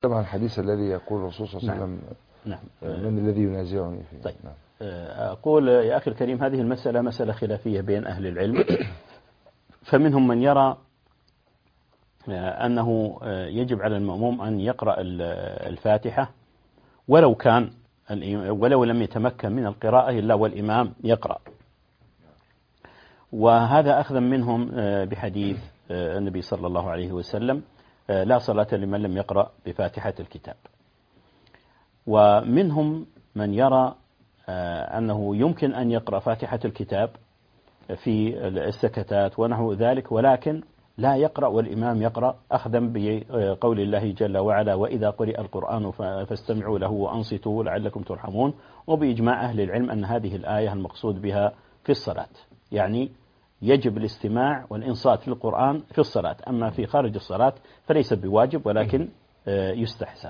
طبعا الحديث الذي يقول الرسول صلى الله عليه وسلم نعم. من الذي ينازعني فيه. طيب. نعم. أقول يا أخي الكريم هذه المسألة مسألة خلافية بين أهل العلم، فمنهم من يرى أنه يجب على المأموم أن يقرأ الفاتحة ولو لم يتمكن من القراءة إلا والإمام يقرأ، وهذا أخذا منهم بحديث النبي صلى الله عليه وسلم لا صلاة لمن لم يقرأ بفاتحة الكتاب. ومنهم من يرى أنه يمكن أن يقرأ فاتحة الكتاب في السكتات ونحو ذلك، ولكن لا يقرأ والإمام يقرأ، أخذا بقول الله جل وعلا وإذا قرئ القرآن فاستمعوا له وأنصتوا لعلكم ترحمون، وبإجماع أهل العلم أن هذه الآية المقصود بها في الصلاة، يعني يجب الاستماع والإنصات للقرآن في الصلاة، أما في خارج الصلاة فليس بواجب ولكن يستحسن.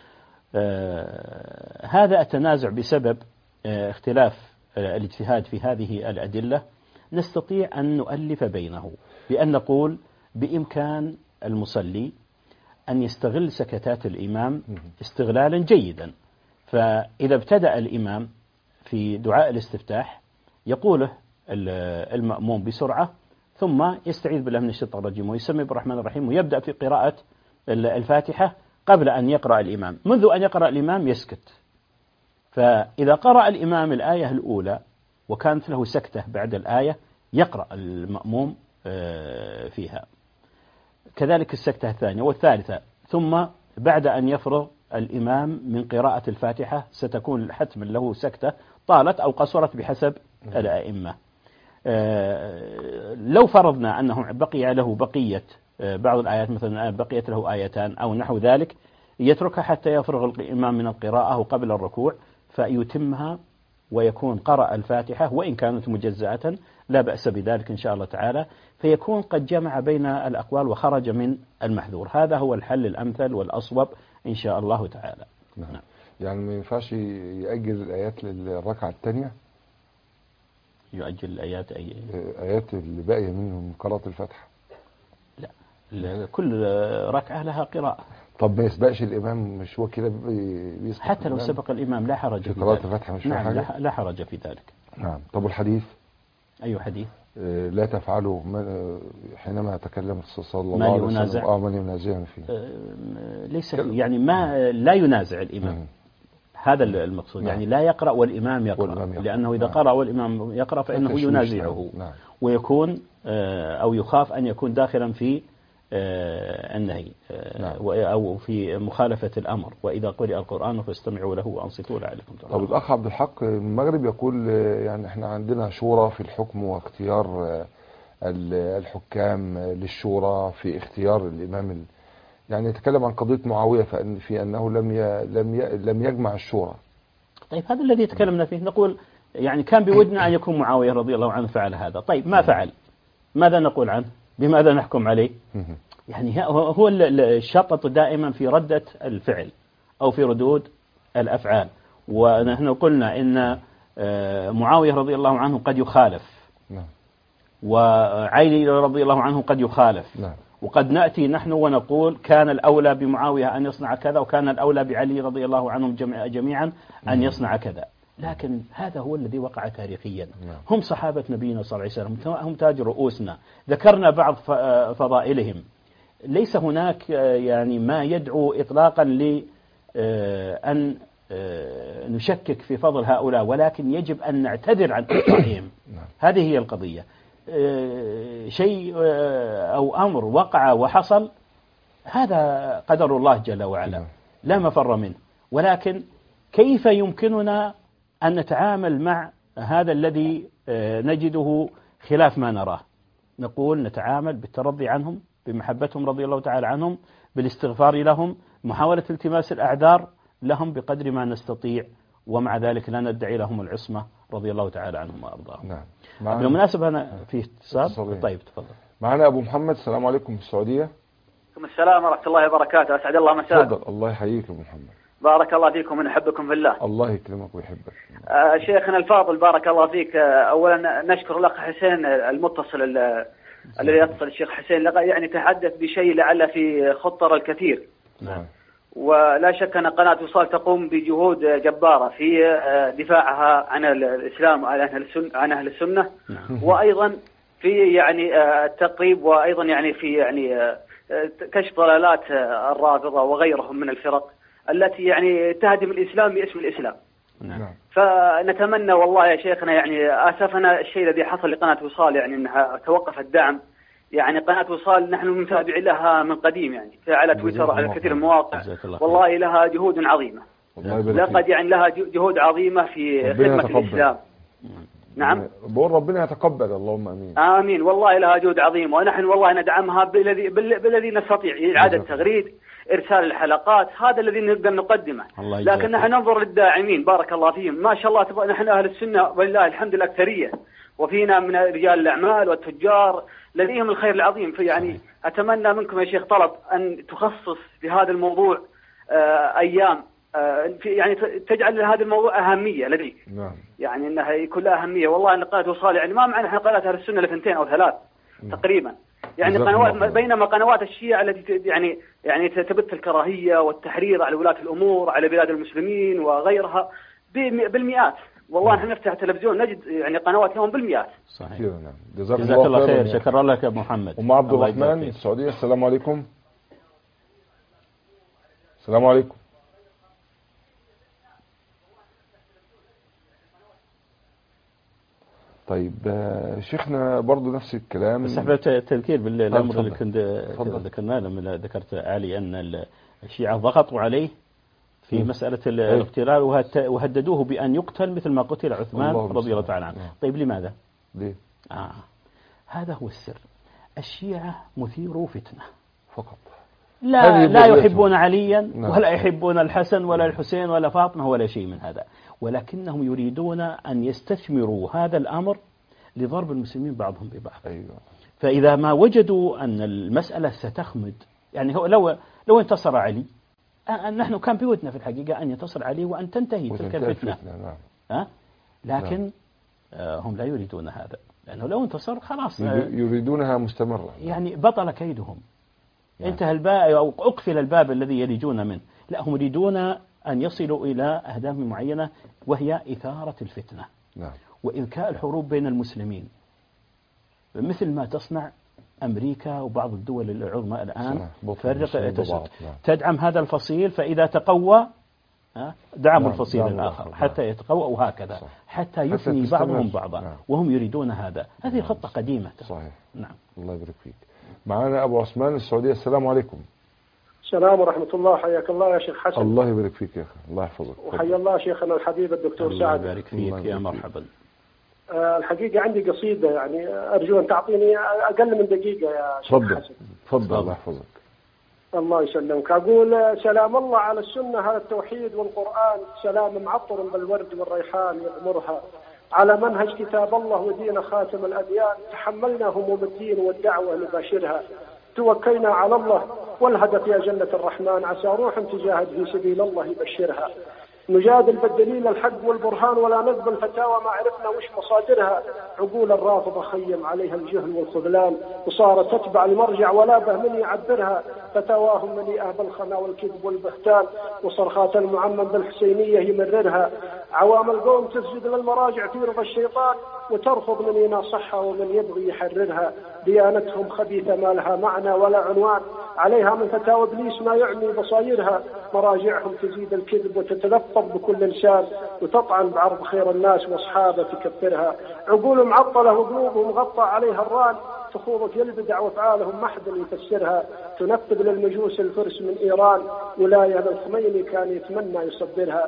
هذا التنازع بسبب اختلاف الاجتهاد في هذه الأدلة نستطيع أن نؤلف بينه بأن نقول بإمكان المصلي أن يستغل سكتات الإمام استغلالا جيدا، فإذا ابتدأ الإمام في دعاء الاستفتاح يقوله المأموم بسرعة ثم يستعيذ بالله من الشيطان الرجيم ويسمي بالرحمن الرحيم ويبدأ في قراءة الفاتحة قبل أن يقرأ الإمام. منذ أن يقرأ الإمام يسكت، فإذا قرأ الإمام الآية الأولى وكانت له سكتة بعد الآية يقرأ المأموم فيها، كذلك السكتة الثانية والثالثة، ثم بعد أن يفرغ الإمام من قراءة الفاتحة ستكون حتما له سكتة طالت أو قصرت بحسب الأئمة. لو فرضنا أنه بقي له بقية بعض الآيات، مثلا بقيت له آيتان أو نحو ذلك، يتركها حتى يفرغ الإمام من القراءة قبل الركوع فيتمها ويكون قرأ الفاتحة وإن كانت مجزأة لا بأس بذلك إن شاء الله تعالى، فيكون قد جمع بين الأقوال وخرج من المحذور. هذا هو الحل الأمثل والأصوب إن شاء الله تعالى. نعم. يعني ما ينفعش يأجل الآيات للركعة الثانية؟ يؤجل الآيات آيات اللي باقية منهم قراءة الفاتحة؟ لا، كل ركعة لها قراءة. طب ما يسبقش الإمام؟ مش هو كده بيسبق حتى لو سبق الإمام لا حرج في قراءة ذلك. الفاتحة مش نعم حاجة؟ لا حرج في ذلك. نعم. طب الحديث؟ أي حديث؟ لا تفعلوا حينما تكلم صلى الله عليه وسلم من ينازعني فيه. ليس يعني ما لا ينازع الإمام. هذا المقصود. يعني لا يقرأ والإمام يقرأ، لأنه إذا قرأ والإمام يقرأ فإنه ينازعه ويكون أو يخاف أن يكون داخلا في النهي أو في مخالفة الأمر، وإذا قرئ القرآن فاستمعوا له وأنصتوا لعلكم ترحمون. طب الأخ عبد الحق من المغرب يقول يعني احنا عندنا شورى في الحكم واختيار الحكام للشورى في اختيار الإمام، يعني يتكلم عن قضية معاوية في أنه لم يجمع الشورى. طيب هذا الذي تكلمنا فيه، نقول يعني كان بودنا أن يكون معاوية رضي الله عنه فعل هذا. طيب ما فعل، ماذا نقول عنه؟ بماذا نحكم عليه؟ يعني هو الشطط دائما في ردة الفعل أو في ردود الأفعال، ونحن قلنا إن معاوية رضي الله عنه قد يخالف، وعلي رضي الله عنه قد يخالف، وقد نأتي نحن ونقول كان الأولى بمعاوية أن يصنع كذا وكان الأولى بعلي رضي الله عنهم جميعا أن يصنع كذا، لكن هذا هو الذي وقع تاريخيا. هم صحابة نبينا صلى الله عليه وسلم، هم تاج رؤوسنا، ذكرنا بعض فضائلهم، ليس هناك يعني ما يدعو إطلاقا لأن نشكك في فضل هؤلاء، ولكن يجب أن نعتذر عن أخطائهم. هذه هي القضية. شيء أو أمر وقع وحصل هذا قدر الله جل وعلا لا مفر منه، ولكن كيف يمكننا أن نتعامل مع هذا الذي نجده خلاف ما نراه؟ نقول نتعامل بالترضي عنهم، بمحبتهم رضي الله تعالى عنهم، بالاستغفار لهم، محاولة التماس الأعذار لهم بقدر ما نستطيع، ومع ذلك لا ندعي لهم العصمة رضي الله تعالى عنهم وأرضاهم. نعم. بالمناسبة أنا في اتصال. طيب تفضل. معنا أبو محمد. السلام عليكم في السعودية. السلام ورحمة الله وبركاته. أسعد الله مساء. تفضل. الله يحييك أبو محمد. بارك الله فيكم ونحبكم في الله. الله يكرمك ويحبك. شيخنا الفاضل بارك الله فيك. أولا نشكر الأخ حسين المتصل الذي يتصل الشيخ حسين، يعني تحدث بشيء لعل في خطر الكثير. نعم. ولا شك أن قناة وصال تقوم بجهود جبارة في دفاعها عن الإسلام عن أهل السنة، وأيضا في يعني التقريب، وأيضا يعني في يعني كشف ضلالات الرافضة وغيرهم من الفرق التي يعني تهدم الإسلام باسم الإسلام. فنتمنى والله يا شيخنا، يعني آسفنا الشيء الذي حصل لقناة وصال، يعني أنها توقف الدعم. يعني قناة وصال نحن متابعين لها من قديم، يعني على تويتر على كثير من المواقع، والله لها جهود عظيمة، لقد يعني لها جهود عظيمة في خدمة الإسلام. نعم، بقول ربنا يتقبل، اللهم امين. امين، والله لها جهود عظيمه، ونحن والله ندعمها بالذي نستطيع، اعاده تغريد، ارسال الحلقات، هذا الذي نقدر نقدمه. لكن نحن ننظر للداعمين بارك الله فيهم، ما شاء الله نحن اهل السنه ولله الحمد لله اكثريه، وفينا من رجال الاعمال والتجار لديهم الخير العظيم. فيعني اتمنى منكم يا شيخ طلب ان تخصص في هذا الموضوع ايام، يعني تجعل هذا الموضوع أهمية لديك. نعم. يعني أنها يكون لها أهمية، والله أن قناة وصال يعني ما معنا إحنا قناة أهل السنة لثنتين أو ثلاث تقريبا، يعني قنوات، بينما قنوات الشيعة التي يعني تبث الكراهية والتحريض على ولاة الأمور على بلاد المسلمين وغيرها بالمئات. والله نحن نفتح تلفزيون نجد يعني قنوات لهم بالمئات. صحيح. نعم. جزاك الله خير. شكرا لك يا محمد. أم عبد الرحمن السعودية، السلام عليكم. السلام عليكم. طيب شيخنا برضو نفس الكلام، بس حبيت التذكير بالامر اللي كنت ذكرناه لما ذكرت علي ان الشيعة ضغطوا عليه في مسألة الاغتيال وهددوه بأن يقتل مثل ما قتل عثمان رضي الله تعالى عنه. طيب لماذا؟ ليه؟ هذا هو السر. الشيعة مثيروا فتنة فقط، لا يحبون عليا ولا يحبون الحسن ولا الحسين ولا فاطمة ولا شيء من هذا، ولكنهم يريدون أن يستثمروا هذا الأمر لضرب المسلمين بعضهم ببعض. أيوة. فإذا ما وجدوا أن المسألة ستخمد، يعني هو لو انتصر علي، نحن كان بودنا في الحقيقة أن ينتصر علي وأن تنتهي تلك الفتنة. نعم. لكن هم لا يريدون هذا، لأنه لو انتصر خلاص يريدونها مستمرة، يعني بطل كيدهم. انتهى الباب أو أقفل الباب الذي يلجون منه. لا، هم يريدون أن يصلوا إلى أهداف معينة، وهي إثارة الفتنة. نعم. وإذكاء الحروب بين المسلمين، مثل ما تصنع أمريكا وبعض الدول العظمى الآن، تدعم هذا الفصيل، فإذا تقوى دعموا الفصيل الآخر حتى يتقوى، وهكذا حتى يفني بعضهم بعضا. وهم يريدون هذا. هذه خطة قديمة. صحيح. نعم. الله يبارك فيك. معنا أبو عثمان السعودية، السلام عليكم. السلام ورحمة الله، حياك الله يا شيخ حسن. الله يبارك فيك يا أخي، الله يحفظك. وحيا الله شيخنا الحبيب الدكتور سعد. الله يبارك فيك يا مرحبا. الحقيقة عندي قصيدة، يعني أرجو أن تعطيني أقل من دقيقة يا شيخ حسن. تفضل. الله يحفظك. الله يسلمك. أقول سلام الله على السنة، على التوحيد والقرآن، سلام معطر بالورد والريحان يغمرها، على منهج كتاب الله ودين خاتم الأديان، تحملنا هموم الدين والدعوة نباشرها، توكلنا على الله والهدف يا جنة الرحمن، عسى روح تجاهد في سبيل الله يبشرها، نجادل بالدليل الحق والبرهان ولا نقبل فتاوى ما عرفنا وش مصادرها، عقول الرافضة خيم عليها الجهل والخذلان، وصارت تتبع المرجع ولا به من يعبرها، فتاواهم مليئة بالخنا والكذب والبهتان، وصرخات المعمم بالحسينية يمررها، عوام القوم تسجد للمراجع في رضا الشيطان، وترفض من يناصحها ومن يبغي يحررها، ديانتهم خبيثة ما لها معنى ولا عنوان، عليها من فتاوى ابليس ما يعني بصايرها، مراجعهم تزيد الكذب وتتلفظ بكل لسان، وتطعن بعرض خير الناس واصحابه تكفرها، عقول معطله وقلوبهم غطى عليها الران، تخوض يلبدع وافعالهم ما حد يفسرها، تنفذ للمجوس الفرس من ايران، ولايه للخميني كان يتمنى يصدرها،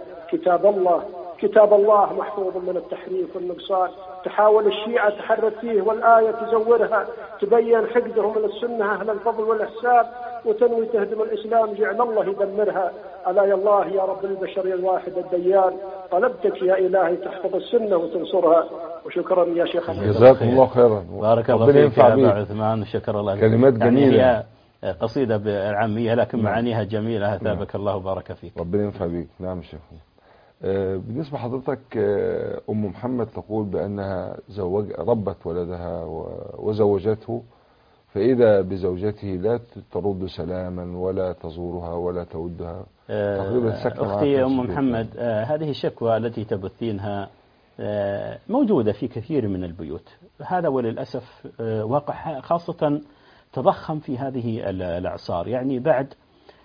كتاب الله محفوظ من التحريف والنقصان، تحاول الشيعة تحرف فيه والآية تزورها، تبين حقدهم للسنة أهل الفضل والإحسان، وتنوي تهدم الإسلام جعل الله يدمرها، ألا يا الله يا رب البشر يا الواحد الديان، طلبتك يا إلهي تحفظ السنة وتنصرها. وشكرا يا شيخ. جزاكم الله خيرا. بارك الله فيك يا أبا عثمان، وشكر الله. كلمات جميلة. يعني هي قصيدة بالعامية لكن معانيها جميلة. أثابك الله وبارك فيك. ربنا ينفع بيك. نعم يا شيخ. بالنسبة حضرتك أم محمد تقول بأنها ربت ولدها وزوجته فإذا بزوجته لا ترد سلاما ولا تزورها ولا تودها تقريبا سكن معها أختي في أم البيت. محمد، هذه الشكوى التي تبثينها موجودة في كثير من البيوت. هذا وللأسف واقع، خاصة تضخم في هذه الأعصار، يعني بعد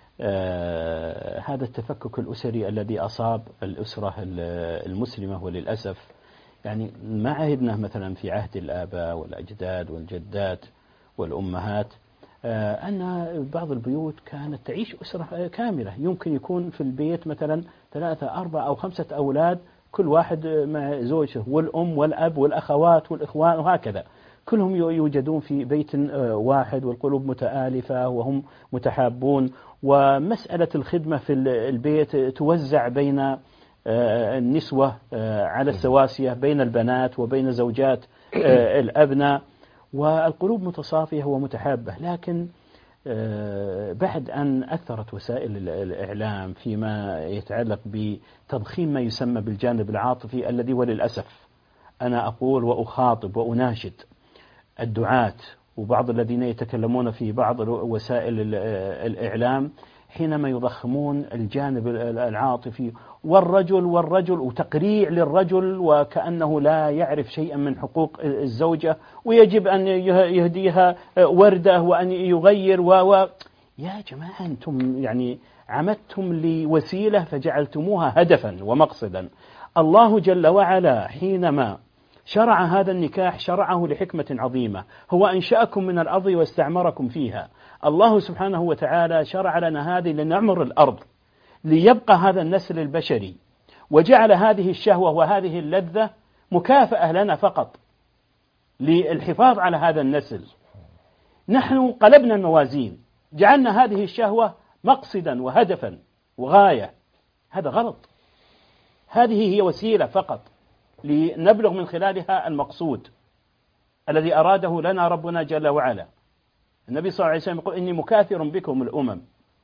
هذا التفكك الأسري الذي أصاب الأسرة المسلمة. وللأسف يعني ما عهدنا مثلا في عهد الآباء والأجداد والجدات والأمهات أن بعض البيوت كانت تعيش أسرة كاملة، يمكن يكون في البيت مثلا 3 4 أو 5 أولاد، كل واحد مع زوجته، والأم والأب والأخوات والإخوان وهكذا، كلهم يوجدون في بيت واحد والقلوب متآلفة وهم متحابون. ومسألة الخدمة في البيت توزع بين النسوة على السواسية، بين البنات وبين زوجات الأبناء، والقلوب متصافية ومتحابة. لكن بعد أن أثرت وسائل الإعلام فيما يتعلق بتضخيم ما يسمى بالجانب العاطفي، الذي وللأسف أنا أقول وأخاطب وأناشد الدعاة وبعض الذين يتكلمون في بعض وسائل الإعلام حينما يضخمون الجانب العاطفي والرجل وتقريع للرجل وكأنه لا يعرف شيئا من حقوق الزوجة، ويجب أن يهديها وردة وأن يغير يا جماعة، أنتم يعني عمدتم لوسيلة فجعلتموها هدفا ومقصدا. الله جل وعلا حينما شرع هذا النكاح شرعه لحكمة عظيمة، هو أنشأكم من الأرض واستعمركم فيها. الله سبحانه وتعالى شرع لنا هذه لنعمر الأرض، ليبقى هذا النسل البشري، وجعل هذه الشهوة وهذه اللذة مكافأة لنا فقط للحفاظ على هذا النسل. نحن قلبنا الموازين، جعلنا هذه الشهوة مقصدا وهدفا وغاية. هذا غلط، هذه هي وسيلة فقط لنبلغ من خلالها المقصود الذي أراده لنا ربنا جل وعلا. النبي صلى الله عليه وسلم يقول إني مكاثر بكم الأمم،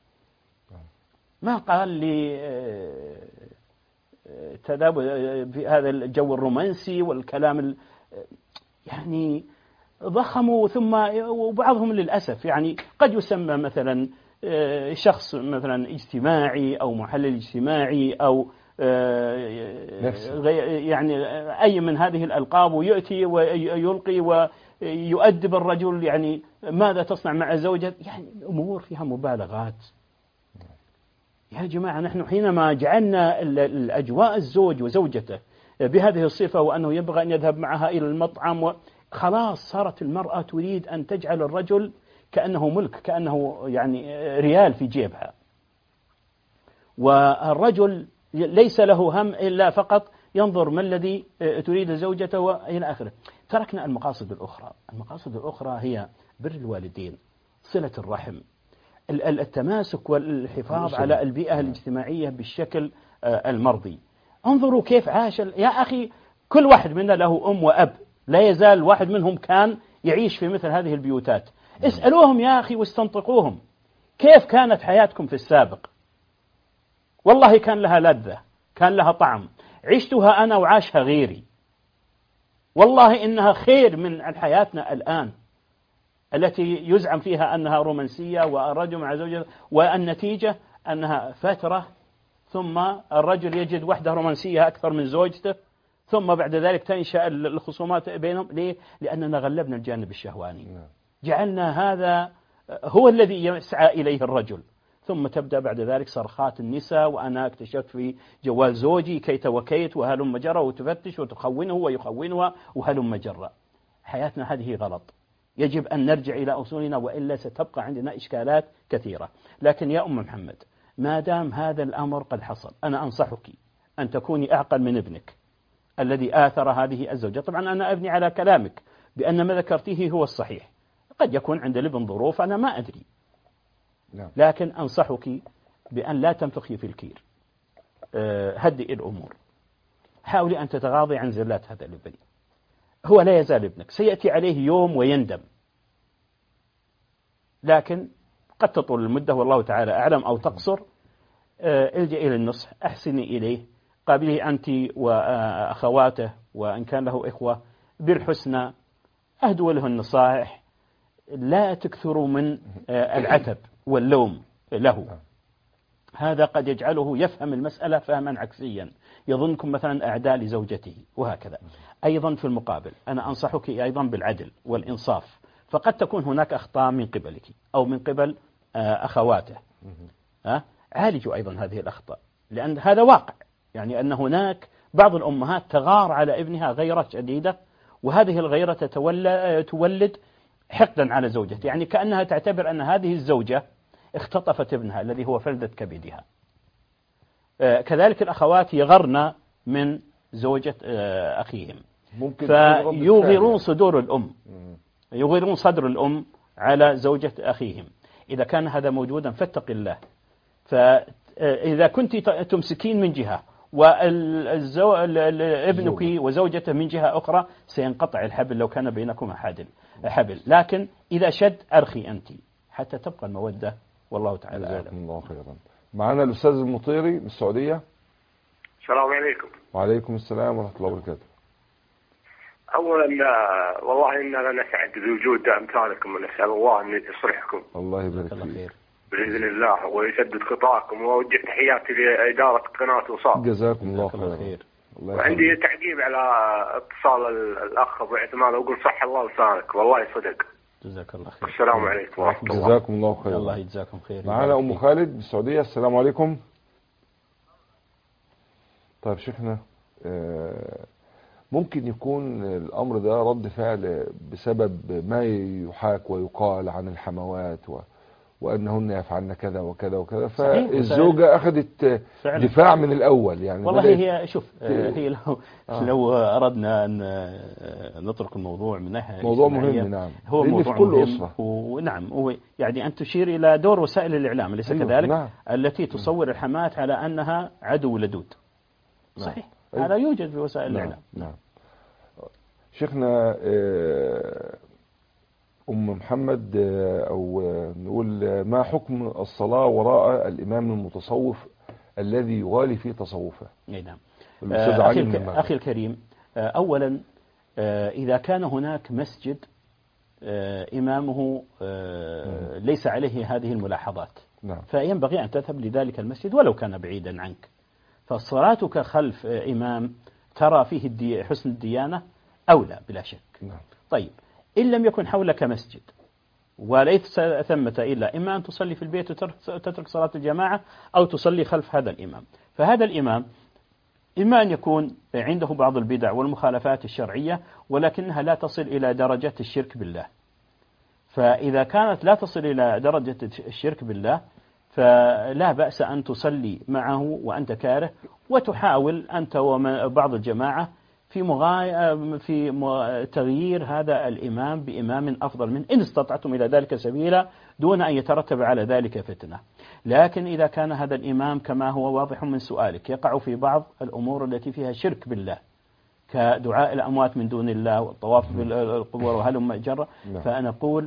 ما قال لي تداب في هذا الجو الرومانسي والكلام يعني ضخموا. ثم وبعضهم للأسف يعني قد يسمى مثلا شخص مثلا اجتماعي أو محلل اجتماعي أو يعني أي من هذه الألقاب، ويأتي ويلقي ويؤدب الرجل، يعني ماذا تصنع مع زوجك، يعني أمور فيها مبالغات. يا جماعة، نحن حينما جعلنا الأجواء الزوج وزوجته بهذه الصفة، وأنه يبغى أن يذهب معها إلى المطعم، خلاص صارت المرأة تريد أن تجعل الرجل كأنه ملك، كأنه يعني ريال في جيبها، والرجل ليس له هم إلا فقط ينظر ما الذي تريد زوجته وإلى آخره. تركنا المقاصد الأخرى. المقاصد الأخرى هي بر الوالدين، صلة الرحم، التماسك والحفاظ على البيئة الاجتماعية بالشكل المرضي. انظروا كيف عاش يا أخي، كل واحد منا له أم وأب، لا يزال واحد منهم كان يعيش في مثل هذه البيوتات. اسألوهم يا أخي واستنطقوهم، كيف كانت حياتكم في السابق؟ والله كان لها لذة، كان لها طعم، عشتها أنا وعاشها غيري. والله إنها خير من حياتنا الآن التي يزعم فيها أنها رومانسية والرجل مع زوجته، والنتيجة أنها فترة ثم الرجل يجد وحدة رومانسية أكثر من زوجته، ثم بعد ذلك تنشأ الخصومات بينهم. ليه؟ لأننا غلبنا الجانب الشهواني، جعلنا هذا هو الذي يسعى إليه الرجل، ثم تبدأ بعد ذلك صرخات النساء، وأنا اكتشفت في جوال زوجي كيت وكيت وهلم جرى، وتفتش وتخونه ويخونها وهلم جرى. حياتنا هذه غلط، يجب أن نرجع إلى أصولنا، وإلا ستبقى عندنا إشكالات كثيرة. لكن يا أم محمد، ما دام هذا الأمر قد حصل، أنا أنصحك أن تكوني أعقل من ابنك الذي آثر هذه الزوجة. طبعا أنا أبني على كلامك بأن ما ذكرته هو الصحيح، قد يكون عند الابن ظروف أنا ما أدري، لكن أنصحك بأن لا تنفخي في الكير. هدئي الأمور، حاولي أن تتغاضي عن زلات هذا الابن. هو لا يزال ابنك، سيأتي عليه يوم ويندم، لكن قد تطول المدة والله تعالى أعلم، أو تقصر. الجئ إلى النصح، أحسني إليه، قابليه أنت وأخواته وإن كان له إخوة بالحسنى، أهدوا له النصائح، لا تكثروا من العتب واللوم له. هذا قد يجعله يفهم المسألة فهما عكسيا، يظنكم مثلا أعداء لزوجته وهكذا. أيضا في المقابل أنا أنصحك أيضا بالعدل والإنصاف، فقد تكون هناك أخطاء من قبلك أو من قبل أخواته، عالجوا أيضا هذه الأخطاء، لأن هذا واقع، يعني أن هناك بعض الأمهات تغار على ابنها غيرة شديدة، وهذه الغيرة تولد حقدا على زوجته، يعني كأنها تعتبر أن هذه الزوجة اختطفت ابنها الذي هو فلذة كبدها. كذلك الأخوات يغرن من زوجة أخيهم، فيغيرون صدور الأم، يغيرون صدر الأم على زوجة أخيهم. إذا كان هذا موجودا فاتق الله. فإذا كنت تمسكين من جهة وابنك وزوجته من جهة أخرى سينقطع الحبل لو كان بينكما حبل، لكن إذا شد أرخي أنت حتى تبقى المودة، والله تعالى أعلم. جزاكم الله خيرا. معنا الأستاذ المطيري من السعودية. السلام عليكم. وعليكم السلام ورحمة الله وبركاته. أولا والله إننا نسعد بوجود أمثالكم، ونسأل الله أن يصلحكم. الله يبارك فيك بإذن الله ويسدد خطاكم، وأوجه تحياتي لإدارة قناة وصال. جزاكم الله خير. وعندي تعقيب على اتصال الأخ أبو عثمان، وأقول صح الله لسانك، والله صدق. جزاك الله خير. السلام عليكم ورحمة الله. جزاكم الله خير. الله يجزاكم خير. معنا أم خالد من السعودية. السلام عليكم. طيب شيخنا، ممكن يكون الأمر ده رد فعل بسبب ما يحاك ويقال عن الحموات وأنهن يفعلن كذا وكذا وكذا، فالزوجة أخذت دفاع من الأول. يعني والله هي شوف، هي لو أردنا أن نترك الموضوع من ناحية موضوع مهم، نعم، هو موضوع في كل مهم، أسرة. ونعم هو يعني أن تشير إلى دور وسائل الإعلام، أليس كذلك؟ نعم. التي تصور الحمات على أنها عدو لدود. صحيح. نعم. هذا يوجد في وسائل الإعلام. نعم. شيخنا، أم محمد، أو نقول ما حكم الصلاة وراء الإمام المتصوف الذي يغالي في تصوفه؟ نعم. أخي الكريم، أولا إذا كان هناك مسجد إمامه ليس عليه هذه الملاحظات، نعم، فينبغي أن تذهب لذلك المسجد ولو كان بعيدا عنك. فصلاتك خلف إمام ترى فيه حسن الديانة أولى بلا شك. نعم. طيب، إن لم يكن حولك مسجد وليس ثمة إلا إما أن تصلي في البيت وتترك صلاة الجماعة، أو تصلي خلف هذا الإمام. فهذا الإمام إما أن يكون عنده بعض البدع والمخالفات الشرعية ولكنها لا تصل إلى درجة الشرك بالله. فإذا كانت لا تصل إلى درجة الشرك بالله فلا بأس أن تصلي معه وأنت كاره، وتحاول أنت وبعض الجماعة في تغيير هذا الإمام بإمام أفضل منه إن استطعتم إلى ذلك سبيلا، دون أن يترتب على ذلك فتنة. لكن إذا كان هذا الإمام كما هو واضح من سؤالك يقع في بعض الأمور التي فيها شرك بالله كدعاء الأموات من دون الله والطواف بالقبور وهلم جرى، فأنا أقول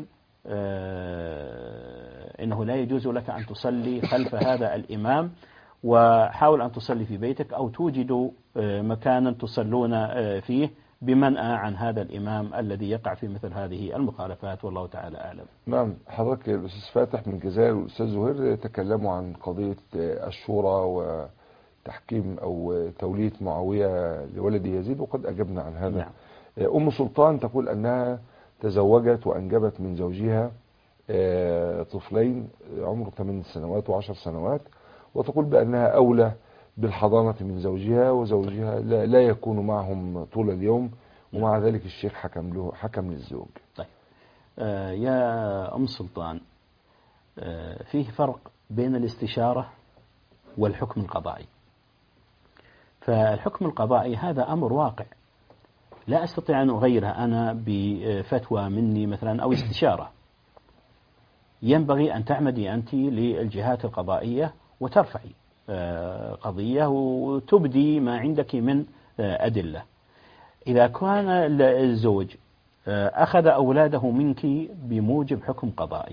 إنه لا يجوز لك أن تصلي خلف هذا الإمام، وحاول أن تصلي في بيتك أو توجد مكانا تصلون فيه بمنأى عن هذا الإمام الذي يقع في مثل هذه المخالفات، والله تعالى أعلم. نعم. حضرتك الأستاذ فاتح من الجزائر والأستاذ زهير تكلموا عن قضية الشورى وتحكيم أو تولية معاوية لولد يزيد، وقد أجبنا عن هذا. نعم. أم سلطان تقول أنها تزوجت وأنجبت من زوجها طفلين عمره 8 سنوات و10 سنوات، وتقول بأنها أولى بالحضانة من زوجها، وزوجها لا يكون معهم طول اليوم، ومع ذلك الشيخ حكم للزوج. طيب يا أم سلطان، فيه فرق بين الاستشارة والحكم القضائي. فالحكم القضائي هذا أمر واقع لا أستطيع أن أغيرها أنا بفتوى مني مثلا أو استشارة. ينبغي أن تعمدي أنت للجهات القضائية وترفعي قضية وتبدي ما عندك من أدلة. إذا كان الزوج أخذ أولاده منك بموجب حكم قضائي،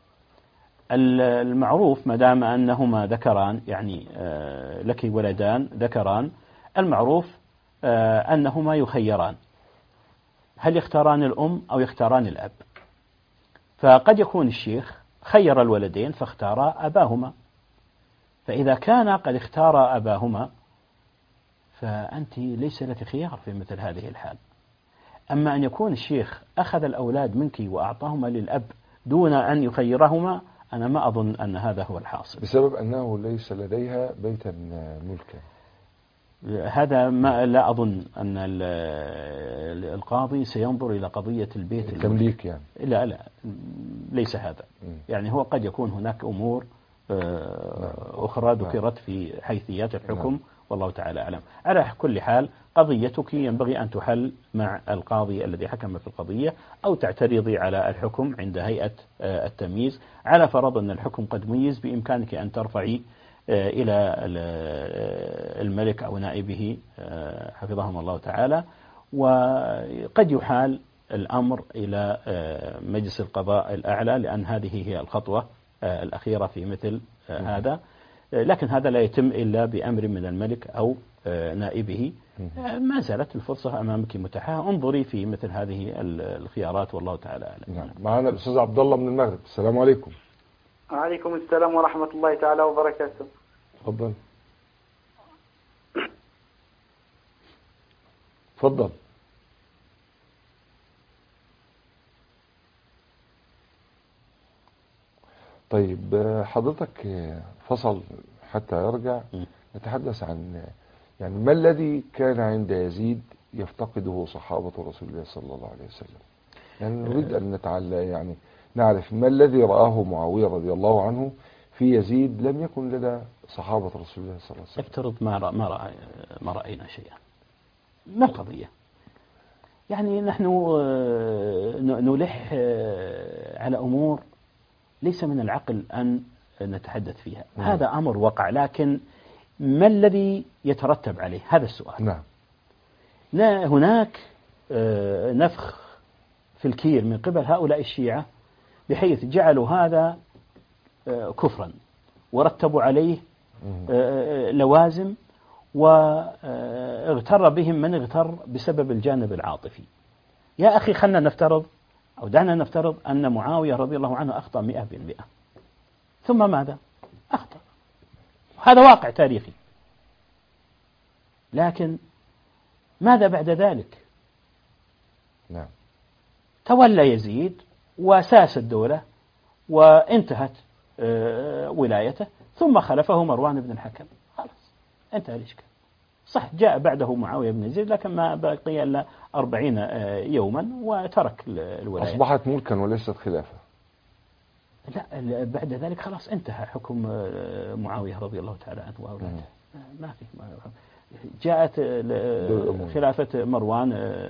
المعروف ما دام أنهما ذكران، يعني لك ولدان ذكران، المعروف أنهما يخيران، هل يختاران الأم أو يختاران الأب؟ فقد يكون الشيخ خير الولدين فاختار أباهما، فإذا كان قد اختار أباهما فأنت ليس لك خيار في مثل هذه الحال. أما أن يكون الشيخ أخذ الأولاد منك وأعطاهما للأب دون أن يخيرهما، أنا ما أظن أن هذا هو الحاصل، بسبب أنه ليس لديها بيتا ملكا. هذا ما لا أظن أن القاضي سينظر إلى قضية البيت التمليك يعني. لا ليس هذا. يعني هو قد يكون هناك أمور أخرى ذكرت في حيثيات الحكم، والله تعالى أعلم. على كل حال قضيتك ينبغي أن تحل مع القاضي الذي حكم في القضية، أو تعترضي على الحكم عند هيئة التمييز. على فرض أن الحكم قد ميز، بإمكانك أن ترفعي إلى الملك أو نائبه حفظهم الله تعالى، وقد يحال الأمر إلى مجلس القضاء الأعلى، لأن هذه هي الخطوة الأخيرة في مثل هذا. لكن هذا لا يتم إلا بأمر من الملك أو نائبه. ما زالت الفرصة أمامك متاحة، انظري في مثل هذه الخيارات، والله تعالى أعلم. نعم. معنا الأستاذ عبد الله من المغرب. السلام عليكم. وعليكم السلام ورحمة الله تعالى وبركاته. تفضل. تفضل. طيب حضرتك فصل حتى يرجع نتحدث عن يعني ما الذي كان عند يزيد يفتقده صحابة رسول الله صلى الله عليه وسلم. يعني نريد أن نتعلم نعرف ما الذي رآه معاوية رضي الله عنه في يزيد لم يكن لدى صحابة رسول الله صلى الله عليه وسلم. افترض ما رأينا شيئا، ما القضية؟ يعني نحن نلح على أمور ليس من العقل أن نتحدث فيها. هذا أمر وقع، لكن ما الذي يترتب عليه؟ هذا السؤال. نعم. هناك نفخ في الكير من قبل هؤلاء الشيعة، بحيث جعلوا هذا كفرا ورتبوا عليه لوازم، واغتر بهم من اغتر بسبب الجانب العاطفي. يا أخي خلنا نفترض، أو دعنا نفترض أن معاوية رضي الله عنه أخطأ 100%، ثم ماذا؟ أخطأ، هذا واقع تاريخي. لكن ماذا بعد ذلك؟ نعم. تولى يزيد وساس الدولة وانتهت ولايته، ثم خلفه مروان بن الحكم، خلاص انتهى الإشكال. صح جاء بعده معاوية بن يزيد، لكن ما بقي إلا 40 يوما وترك الولاية. أصبحت ملكا وليست خلافة. لا بعد ذلك خلاص انتهى حكم معاوية رضي الله تعالى عنه وأولاده. ما في جاءت خلافة مروان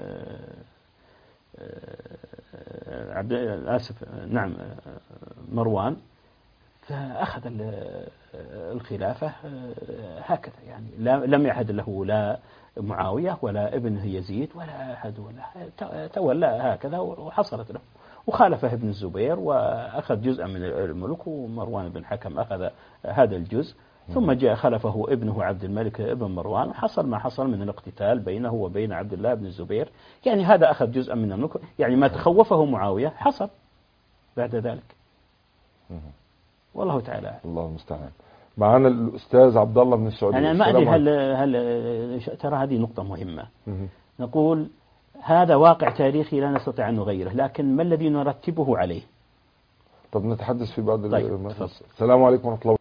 مروان، فأخذ الخلافة هكذا، يعني لم يعهد له لا معاوية ولا ابنه يزيد ولا أحد، ولا تولى هكذا وحصلت له. وخالفه ابن الزبير وأخذ جزءا من الملك، ومروان بن الحكم أخذ هذا الجزء، ثم جاء خلفه ابنه عبد الملك ابن مروان، وحصل ما حصل من الاقتتال بينه وبين عبد الله بن الزبير. يعني هذا أخذ جزءا من الملك، يعني ما تخوفه معاوية حصل بعد ذلك، والله تعالى. الله المستعان. معنا الأستاذ عبد الله من السعودية. أنا ما أدري هل ترى هذه نقطة مهمة. نقول هذا واقع تاريخي لا نستطيع أن نغيره، لكن ما الذي نرتبه عليه؟ طب نتحدث في بعض. طيب. السلام عليكم ورحمة الله.